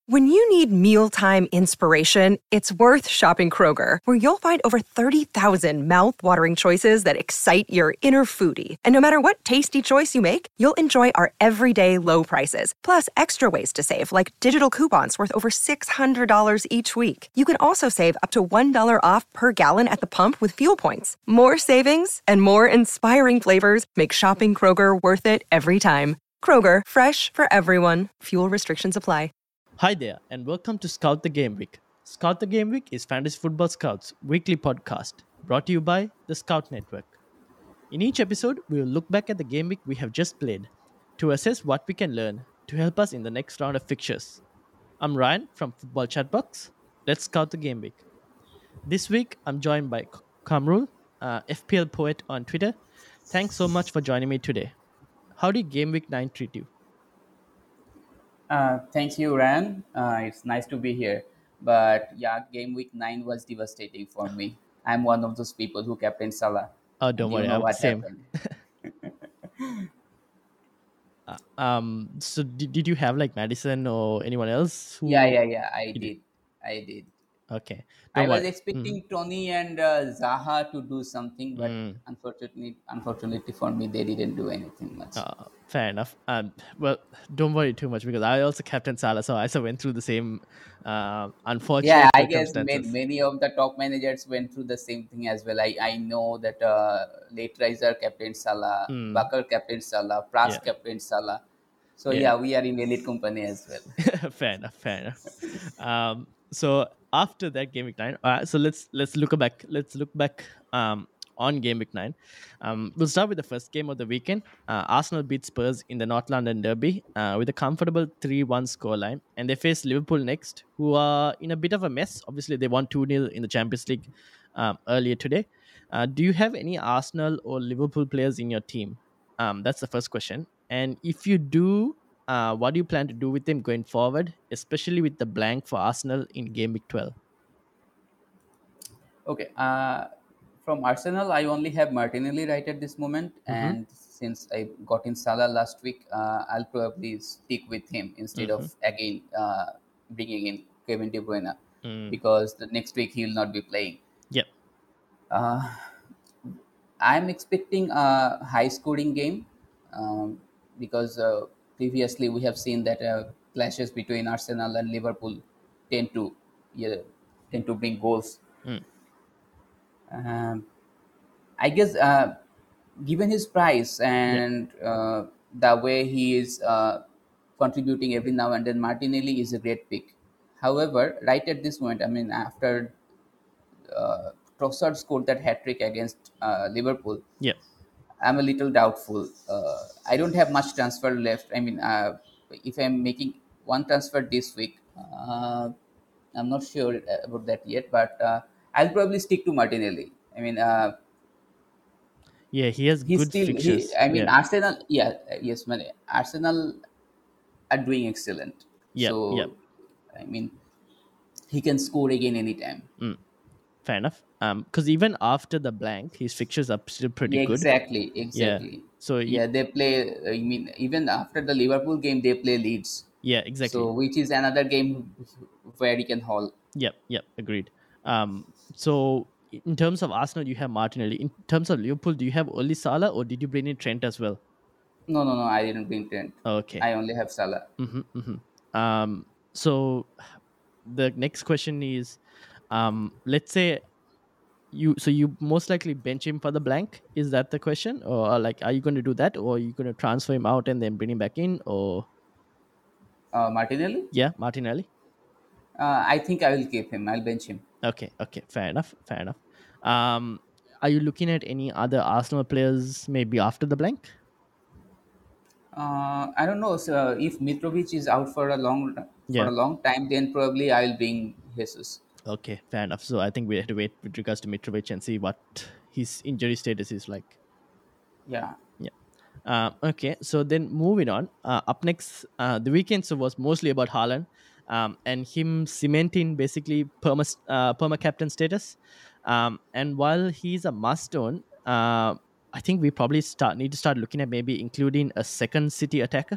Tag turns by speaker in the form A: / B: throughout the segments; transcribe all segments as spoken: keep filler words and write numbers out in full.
A: When you need mealtime inspiration, it's worth shopping Kroger, where you'll find over thirty thousand mouth-watering choices that excite your inner foodie. And no matter what tasty choice you make, you'll enjoy our everyday low prices, plus extra ways to save, like digital coupons worth over six hundred dollars each week. You can also save up to one dollar off per gallon at the pump with fuel points. More savings and more inspiring flavors make shopping Kroger worth it every time. Kroger, fresh for everyone. Fuel restrictions apply.
B: Hi there, and welcome to Scout the Game Week. Scout the Game Week is Fantasy Football Scouts' weekly podcast, brought to you by the Scout Network. In each episode, we will look back at the game week we have just played to assess what we can learn to help us in the next round of fixtures. I'm Ryan from Football Chatbox. Let's scout the game week. This week, I'm joined by Kamrul, uh, F P L poet on Twitter. Thanks so much for joining me today. How did Game Week nine treat you?
C: Uh, thank you, Ryan. Uh, it's nice to be here. But yeah, game week nine was devastating for me. I'm one of those people who captained Salah.
B: Oh, don't
C: And
B: worry,
C: you know
B: I'm
C: what
B: same.
C: happened.
B: Uh, um, so did, did you have like Madison or anyone else? Who...
C: Yeah, yeah, yeah. I
B: You did.
C: did. I did.
B: Okay.
C: I
B: Don't
C: was
B: worry.
C: expecting Tony and uh, Zaha to do something, but
B: Mm.
C: unfortunately, unfortunately for me, they didn't do anything much.
B: Uh, fair enough. Um, well, don't worry too much because I also captained Salah, so I also went through the same uh, unfortunate
C: Yeah, I guess many,
B: circumstances.
C: many of the top managers went through the same thing as well. I, I know that uh, late riser captain Salah,
B: Mm.
C: Bakar captain Salah, Pras
B: Yeah.
C: captain Salah. So
B: Yeah.
C: yeah. we are in elite company as well.
B: fair enough. Fair enough. Um, so after that game week nine, uh, so let's let's look back. Let's look back um, on game week nine. Um, we'll start with the first game of the weekend. Uh, Arsenal beat Spurs in the North London Derby uh, with a comfortable three one scoreline, and they face Liverpool next, who are in a bit of a mess. Obviously, they won two nil in the Champions League um, earlier today. Uh, do you have any Arsenal or Liverpool players in your team? Um, that's the first question. And if you do, uh, what do you plan to do with them going forward, especially with the blank for Arsenal in game week twelve?
C: Okay. Uh, from Arsenal, I only have Martinelli right at this moment,
B: Mm-hmm.
C: and since I got in Salah last week, uh, I'll probably stick with him instead
B: Mm-hmm.
C: of again uh, bringing in Kevin De Bruyne
B: Mm.
C: because the next week he will not be playing.
B: Yep.
C: Uh, I'm expecting a high scoring game um, because uh, previously we have seen that uh, clashes between Arsenal and Liverpool tend to yeah, tend to bring goals.
B: Mm.
C: Um, I guess uh, given his price
B: Yep.
C: and uh, the way he is uh, contributing every now and then, Martinelli is a great pick. However, right at this moment, I mean, after uh, Trossard scored that hat trick against uh, Liverpool,
B: Yep.
C: I'm a little doubtful. Uh, I don't have much transfer left. I mean, uh, if I'm making one transfer this week, uh, I'm not sure about that yet, but uh, I'll probably stick to Martinelli. I mean, uh,
B: Yeah, he has
C: he's
B: good
C: still he.
B: fixtures.
C: I mean,
B: Yeah.
C: Arsenal. Yeah, uh, yes, man. Arsenal are doing excellent.
B: Yep. Yep.
C: So, I mean, he can score again anytime.
B: Mm. Fair enough. Um, because even after the blank, his fixtures are still pretty
C: Yeah,
B: good.
C: exactly,
B: Yeah.
C: exactly.
B: So y-
C: Yeah, they play. I mean, even after the Liverpool game, they play Leeds.
B: yeah, exactly.
C: So, which is another game where he can haul.
B: Yep, yep, agreed. Um, so in terms of Arsenal, you have Martinelli. In terms of Liverpool, do you have only Salah or did you bring in Trent as well?
C: No, no, no. I didn't bring Trent.
B: Okay.
C: I only have Salah.
B: Mm-hmm, mm-hmm. Um, so the next question is, um, let's say you so you most likely bench him for the blank. Is that the question, or like, are you going to do that, or are you going to transfer him out and then bring him back in, or
C: Uh, Martinelli.
B: yeah, Martinelli?
C: Uh, I think I will keep him. I'll bench him.
B: Okay, okay, fair enough, fair enough. Um, are you looking at any other Arsenal players maybe after the blank?
C: Uh, I don't know. So if Mitrovic is out for a long for
B: Yeah.
C: a long time, then probably I'll bring Jesus.
B: Okay, fair enough. So I think we have to wait with regards to Mitrovic and see what his injury status is like.
C: Yeah.
B: Yeah. Uh, okay, so then moving on. Uh, up next, uh, the weekend so was mostly about Haaland um, and him cementing basically perma uh, perma captain status. Um, and while he's a must own, uh, I think we probably start need to start looking at maybe including a second City attacker.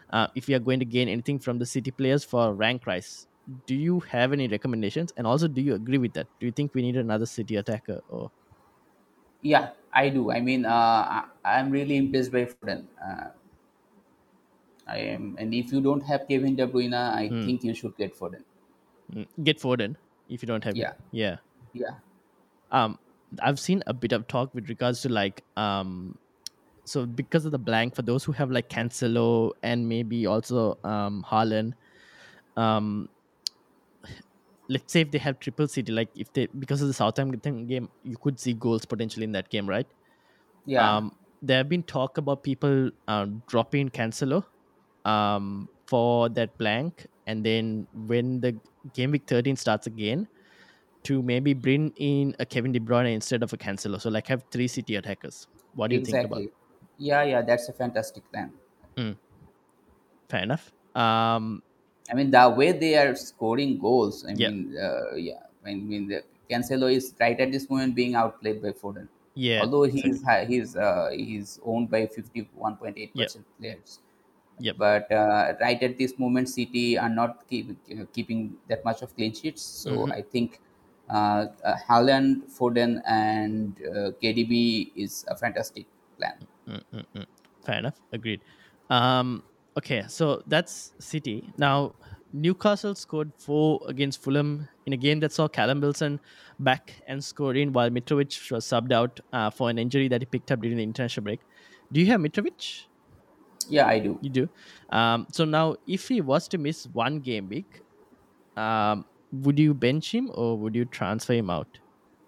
B: uh, if we are going to gain anything from the City players for rank rise. Do you have any recommendations? And also, do you agree with that? Do you think we need another City attacker? Or
C: Yeah, I do. I mean, uh, I, I'm really impressed by Foden. Uh, I am, and if you don't have Kevin De Bruyne, I
B: Hmm,
C: think you should get Foden.
B: mm, get Foden if you don't have it.
C: Yeah,
B: Yeah.
C: yeah,
B: Um, I've seen a bit of talk with regards to like um so because of the blank for those who have like Cancelo and maybe also um Haaland, um let's say if they have triple city, like if they, because of the Southampton game, you could see goals potentially in that game, right?
C: yeah.
B: um there have been talk about people uh, dropping Cancelo um for that blank, and then when the game week thirteen starts again, to maybe bring in a Kevin De Bruyne instead of a Cancelo, so like have three city attackers. What do you think about?
C: Exactly. Yeah, yeah. That's a fantastic plan.
B: Mm, fair enough. um
C: I mean, the way they are scoring goals. I
B: yeah,
C: mean, uh, yeah. I mean, the Cancelo is right at this moment being outplayed by Foden,
B: yeah,
C: although he's
B: exactly.
C: hi- he's uh, he's owned by fifty one point eight
B: Yep,
C: percent players.
B: yep.
C: But uh, right at this moment, City are not keep, keeping that much of clean sheets. So
B: Mm-hmm.
C: I think uh, uh, Haaland, Foden, and uh, K D B is a fantastic plan.
B: Mm-mm-mm. Fair enough. Agreed. Um, okay, so that's City. Now, Newcastle scored four against Fulham in a game that saw Callum Wilson back and scoring while Mitrovic was subbed out uh, for an injury that he picked up during the international break. Do you have Mitrovic?
C: Yeah, I do.
B: You do. Um, so now, if he was to miss one game week, um, would you bench him or would you transfer him out?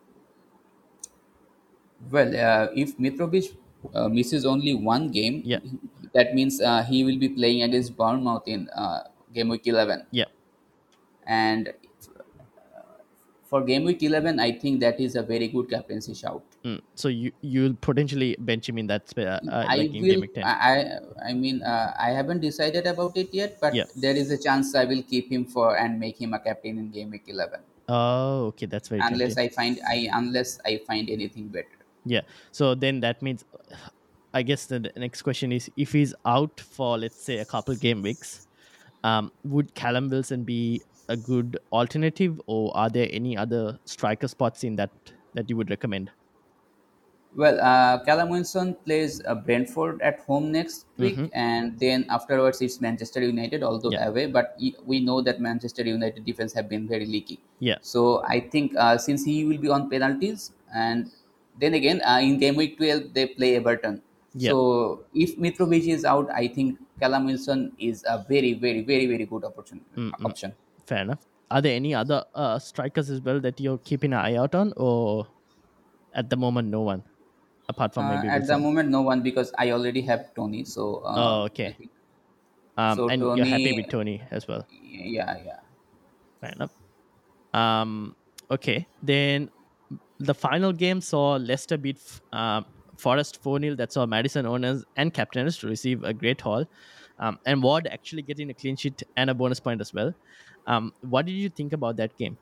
C: Well, uh, if Mitrovic uh, misses only one game,
B: Yeah,
C: that means uh, he will be playing against Bournemouth in uh, game week eleven.
B: yeah.
C: And for game week eleven, I think that is a very good captaincy shout.
B: Mm. So you you'll potentially bench him in that sp- uh, uh,
C: I
B: like in game
C: will.
B: week ten.
C: I. I I mean, uh, I haven't decided about it yet,
B: Yeah.
C: but there is a chance I will keep him for and make him a captain in game week eleven,
B: Oh, okay, that's very
C: unless
B: tempting.
C: I find I unless I find anything better.
B: Yeah. So then that means, I guess the the next question is, if he's out for let's say a couple game weeks, um, would Callum Wilson be a good alternative, or are there any other striker spots in that that you would recommend?
C: Well, uh, Callum Wilson plays uh, Brentford at home next
B: Mm-hmm.
C: week, and then afterwards it's Manchester United, although
B: Yeah.
C: away. But y- we know that Manchester United defense have been very leaky.
B: Yeah.
C: So I think uh, since he will be on penalties, and then again uh, in game week twelve they play Everton.
B: Yeah.
C: So if Mitrovic is out, I think Callum Wilson is a very, very, very, very good opportunity
B: Mm-mm.
C: option.
B: Fair enough. Are there any other uh, strikers as well that you're keeping an eye out on, or at the moment no one apart from
C: Uh,
B: maybe
C: at the
B: Wilson?
C: moment, no one because I already have Tony. So
B: Oh,
C: um, I
B: okay.
C: think
B: Um,
C: so.
B: and you're happy
C: Tony,
B: with Tony as well.
C: yeah, yeah.
B: Fair enough. Um, okay, then the final game saw Leicester beat F- uh, Forest four nil. That saw Madison owners and captains to receive a great haul. Um, and Ward actually getting a clean sheet and a bonus point as well. Um, what did you think about that game?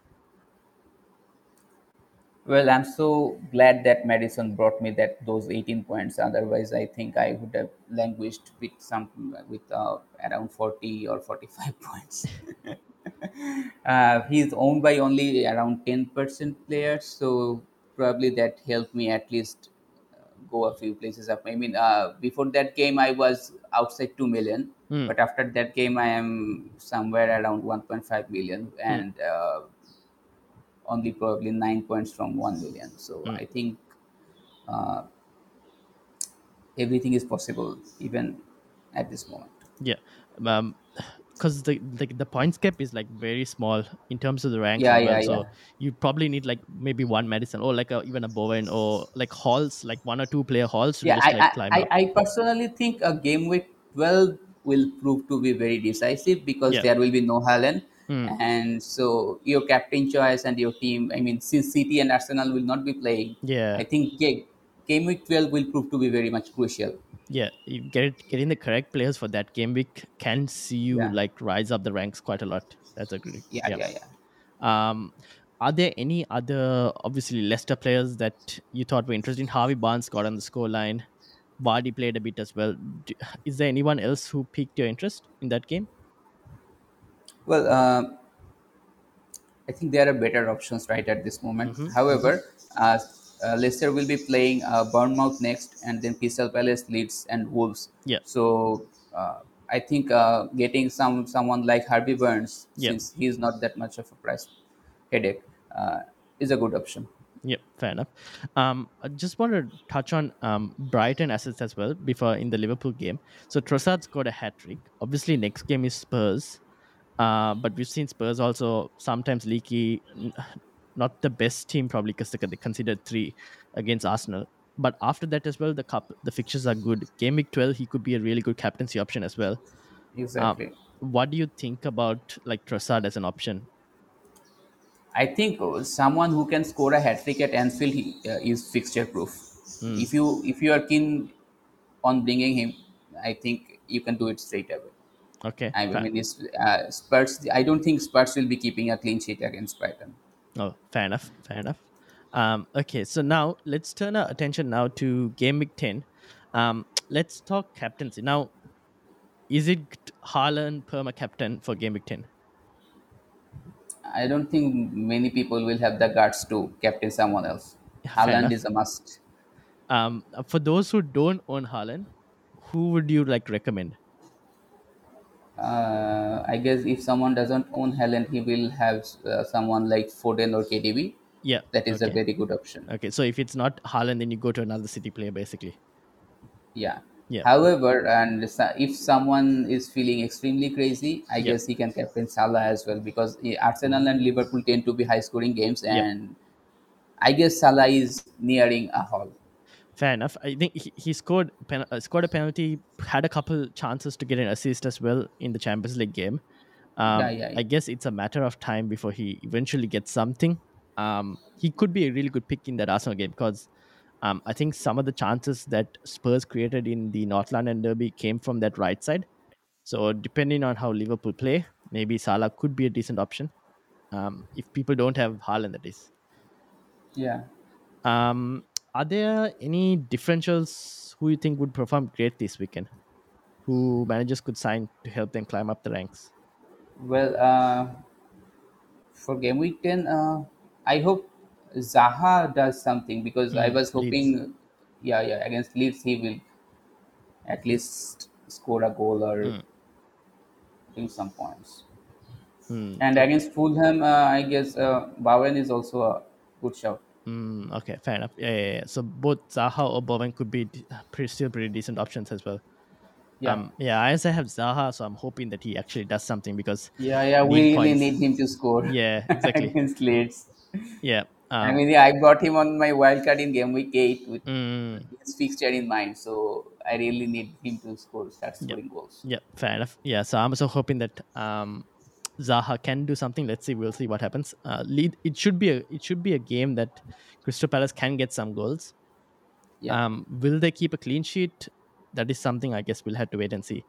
C: Well, I'm so glad that Madison brought me that those eighteen points. Otherwise, I think I would have languished with some with uh, around forty or forty-five points. uh, he's owned by only around ten percent players, so probably that helped me at least uh, go a few places up. I mean, uh, before that game, I was outside two million,
B: Hmm,
C: but after that game, I am somewhere around one point five million,
B: hmm,
C: and uh, only probably nine points from one million. So
B: hmm.
C: I think uh, everything is possible even at this moment.
B: Yeah. Um, because the, the the points cap is like very small in terms of the ranks
C: Yeah,
B: as
C: yeah,
B: well.
C: yeah.
B: So you probably need like maybe one Madison or like a, even a Bowen or like halls, like one or two player halls to
C: Yeah,
B: just
C: I,
B: like
C: I,
B: climb
C: I
B: up.
C: I personally think a game week twelve will prove to be very decisive because
B: Yeah.
C: there will be no Haaland.
B: Hmm.
C: And so your captain choice and your team, I mean, since City and Arsenal will not be playing,
B: Yeah.
C: I think ga- game week twelve will prove to be very much crucial.
B: Yeah, you get it, getting the correct players for that game week can see you
C: Yeah,
B: like rise up the ranks quite a lot. That's a good.
C: yeah,
B: Yeah.
C: yeah, yeah.
B: Um, are there any other obviously Leicester players that you thought were interesting? Harvey Barnes got on the score line. Vardy played a bit as well. Do, is there anyone else who piqued your interest in that game?
C: Well, uh, I think there are better options right at this moment.
B: Mm-hmm, mm-hmm.
C: However, uh, uh, Leicester will be playing uh, Bournemouth next, and then Crystal Palace, Leeds, and Wolves.
B: Yeah,
C: So uh, I think uh, getting some someone like Harvey Burns,
B: yeah,
C: since he's not that much of a price headache, uh, is a good option.
B: yeah. Fair enough. Um, I just want to touch on um Brighton assets as well before in the Liverpool game. So Trossard scored a hat trick. Obviously, next game is Spurs. Uh, but we've seen Spurs also sometimes leaky, n- not the best team probably because they they considered three against Arsenal. But after that as well, the cup, the fixtures are good. Game week twelve, he could be a really good captaincy option as well. Um,
C: Exactly.
B: what do you think about like Trossard as an option?
C: I think uh, someone who can score a hat trick at Anfield he, uh, is fixture proof.
B: Hmm.
C: If you if you are keen on bringing him, I think you can do it straight away.
B: Okay,
C: I
B: fair.
C: mean, it's, uh, Spurs. I don't think Spurs will be keeping a clean sheet against Brighton.
B: Oh, fair enough. Fair enough. Um, okay, so now let's turn our attention now to game week ten. Um, let's talk captaincy now. Is it Haaland perma captain for game week ten?
C: I don't think many people will have the guts to captain someone else.
B: Yeah, fair
C: Haaland
B: enough.
C: is a must.
B: Um, uh, for those who don't own Haaland, who would you like recommend?
C: Uh, I guess if someone doesn't own Haaland, he will have uh, someone like Foden or K D B.
B: Yeah.
C: That is a
B: Okay.
C: very good option.
B: Okay. So if it's not Haaland, then you go to another City player, basically.
C: Yeah.
B: Yeah.
C: However, and so- if someone is feeling extremely crazy, I
B: Yep.
C: guess he can captain Salah as well because eh, Arsenal and Liverpool tend to be high scoring games,
B: Yep.
C: and I guess Salah is nearing a haul.
B: Fair enough. I think he, he scored pen, uh, scored a penalty, had a couple chances to get an assist as well in the Champions League game.
C: Yeah,
B: Um,
C: yeah, yeah.
B: I guess it's a matter of time before he eventually gets something. Um, he could be a really good pick in that Arsenal game because um, I think some of the chances that Spurs created in the North London derby came from that right side. So depending on how Liverpool play, maybe Salah could be a decent option. Um, if people don't have Haaland, that is.
C: Yeah.
B: Um, are there any differentials who you think would perform great this weekend? Who managers could sign to help them climb up the ranks?
C: Well, uh, for game week ten, uh, I hope Zaha does something because I
B: Mm,
C: was
B: Leeds.
C: hoping, yeah, yeah, against Leeds he will at least score a goal or
B: Mm,
C: bring some points.
B: mm,
C: And
B: okay.
C: against Fulham, uh, I guess uh, Bowen is also a good shout.
B: Mm, okay, fair enough. Yeah, yeah, yeah. So both Zaha or Bowen could be de- pretty, still pretty decent options as well.
C: Yeah,
B: Um, yeah, I also have Zaha, so I'm hoping that he actually does something because
C: yeah, yeah.
B: league
C: We really
B: points.
C: need him to score
B: Yeah, exactly.
C: against Leeds.
B: Yeah.
C: I
B: Um.
C: mean, yeah, I brought him on my wild card in game week eight with
B: Mm,
C: his fixture in mind. So I really need him to score, start
B: yep.
C: scoring goals.
B: Yep. Fair enough. Yeah. So I'm also hoping that um Zaha can do something. Let's see. We'll see what happens. Uh, lead. It should be a. It should be a game that Crystal Palace can get some goals.
C: Yeah.
B: Um. Will they keep a clean sheet? That is something I guess we'll have to wait and see.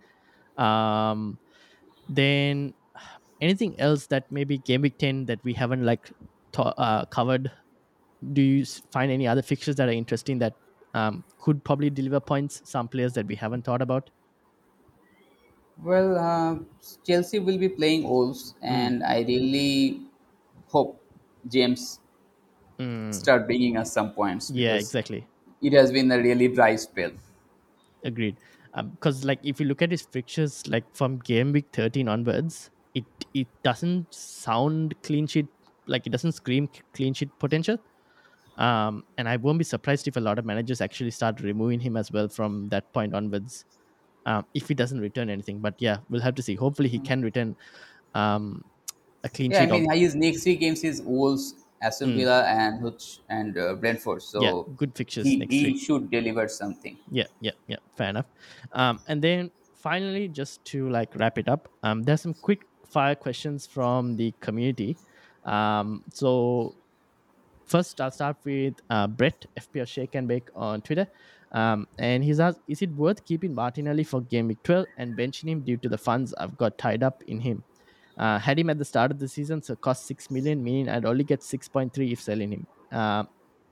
B: Um. Then anything else that maybe game week ten that we haven't like to- uh, covered? Do you s- find any other fixtures that are interesting that um, could probably deliver points? Some players that we haven't thought about.
C: Well, uh, Chelsea will be playing Wolves,
B: Mm,
C: and I really hope James
B: mm,
C: start bringing us some points
B: yeah,
C: because
B: exactly.
C: it has been a really dry spell.
B: Agreed. Because like if you look at his fixtures, like from game week thirteen onwards, it it doesn't sound clean sheet. Like it doesn't scream c- clean sheet potential. Um, and I won't be surprised if a lot of managers actually start removing him as well from that point onwards. Um, if he doesn't return anything, but yeah, we'll have to see. Hopefully, he can return um, a clean
C: Yeah, I
B: sheet of
C: mean, his next three games is Wolves, Aston
B: mm,
C: Villa, and Hutch and uh, Brentford.
B: yeah,
C: So
B: good fixtures
C: he
B: next
C: he
B: three.
C: should deliver something.
B: Yeah, yeah, yeah. Fair enough. Um, and then finally, just to like wrap it up, um, there's some quick fire questions from the community. Um, so first, I'll start with uh, Brett F P S Shake and Bake on Twitter. Um, and he's asked, is it worth keeping Martinelli for game week twelve and benching him due to the funds I've got tied up in him? Uh, had him at the start of the season, so cost six million, meaning I'd only get six point three if selling him. Uh,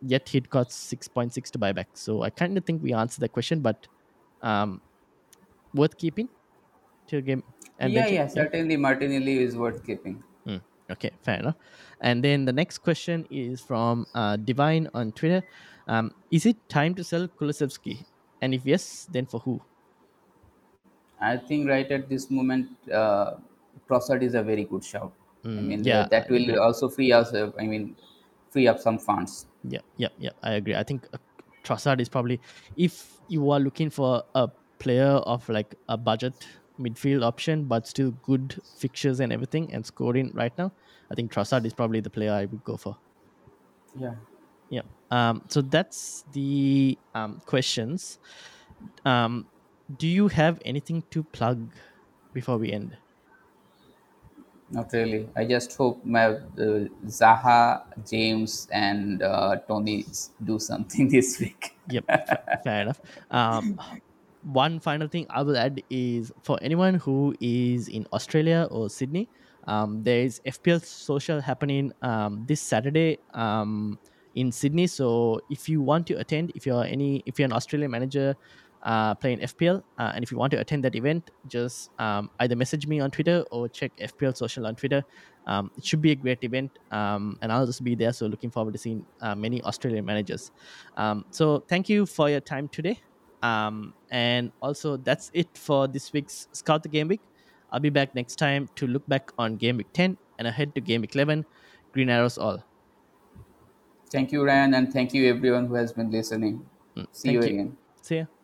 B: yet he'd got six point six to buyback. So I kind of think we answered that question, but um, worth keeping to your game and
C: Yeah,
B: benching.
C: yeah,
B: Yeah.
C: certainly Martinelli is worth keeping.
B: Mm, okay, fair enough. And then the next question is from uh, Divine on Twitter. Um, is it time to sell Kulusevski? And if yes, then for who?
C: I think right at this moment, uh, Trossard is a very good shout. I
B: Mm,
C: mean, uh,
B: yeah, I
C: that will
B: agree.
C: also free us. Uh, I mean, free up some funds.
B: Yeah, yeah, yeah. I agree. I think uh, Trossard is probably, if you are looking for a player of like a budget midfield option, but still good fixtures and everything and scoring right now, I think Trossard is probably the player I would go for.
C: Yeah.
B: Yeah. Um. So that's the um questions. Um. Do you have anything to plug before we end?
C: Not really. I just hope my uh, Zaha, James, and uh, Tony s- do something this week.
B: Yep, fa- fair enough. Um, one final thing I will add is for anyone who is in Australia or Sydney, um, there is F P L Social happening um, this Saturday um, in Sydney. So if you want to attend, if you're any, if you're an Australian manager uh, playing F P L, uh, and if you want to attend that event, just um, either message me on Twitter or check F P L Social on Twitter. Um, it should be a great event, um, and I'll just be there. So looking forward to seeing uh, many Australian managers. Um, so thank you for your time today. Um, and also that's it for this week's Scout the Game Week. I'll be back next time to look back on Game Week ten and ahead to Game Week eleven. Green arrows all.
C: Thank you, Ryan, and thank you everyone who has been listening.
B: Mm,
C: See you
B: thank you.
C: again.
B: See ya.